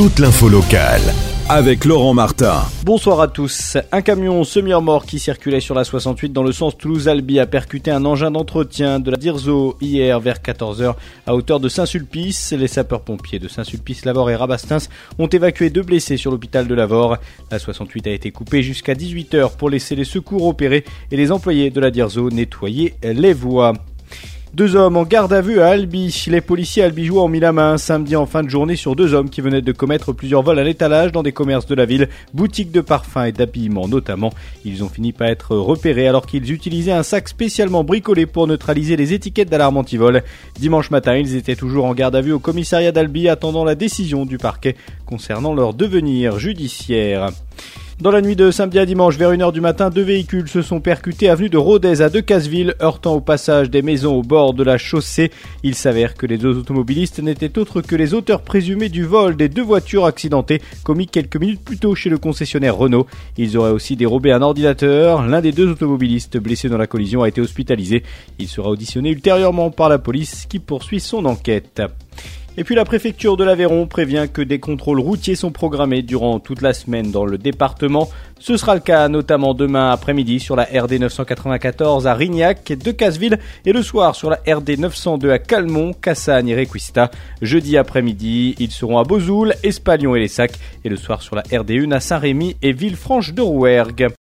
toute l'info locale avec Laurent Martin. Bonsoir à tous. Un camion semi-remorque qui circulait sur la 68 dans le sens Toulouse-Albi a percuté un engin d'entretien de la Dirzo hier vers 14h à hauteur de Saint-Sulpice. Les sapeurs-pompiers de Saint-Sulpice, Lavore et Rabastens ont évacué 2 blessés sur l'hôpital de Lavore. La 68 a été coupée jusqu'à 18h pour laisser les secours opérer et les employés de la Dirzo nettoyer les voies. 2 hommes en garde à vue à Albi. Les policiers albigeois ont mis la main samedi en fin de journée sur 2 hommes qui venaient de commettre plusieurs vols à l'étalage dans des commerces de la ville, boutiques de parfums et d'habillement notamment. Ils ont fini par être repérés alors qu'ils utilisaient un sac spécialement bricolé pour neutraliser les étiquettes d'alarme anti-vol. Dimanche matin, ils étaient toujours en garde à vue au commissariat d'Albi attendant la décision du parquet concernant leur devenir judiciaire. Dans la nuit de samedi à dimanche, vers 1h du matin, 2 véhicules se sont percutés avenue de Rodez à Decazeville, heurtant au passage des maisons au bord de la chaussée. Il s'avère que les 2 automobilistes n'étaient autres que les auteurs présumés du vol des 2 voitures accidentées commis quelques minutes plus tôt chez le concessionnaire Renault. Ils auraient aussi dérobé un ordinateur. L'un des 2 automobilistes blessés dans la collision a été hospitalisé. Il sera auditionné ultérieurement par la police qui poursuit son enquête. Et puis la préfecture de l'Aveyron prévient que des contrôles routiers sont programmés durant toute la semaine dans le département. Ce sera le cas notamment demain après-midi sur la RD 994 à Rignac, Decazeville et le soir sur la RD 902 à Calmont, Cassagne et Réquista. Jeudi après-midi, ils seront à Bozoul, Espalion et les Sacs et le soir sur la RD 1 à Saint-Rémy et Villefranche de Rouergue.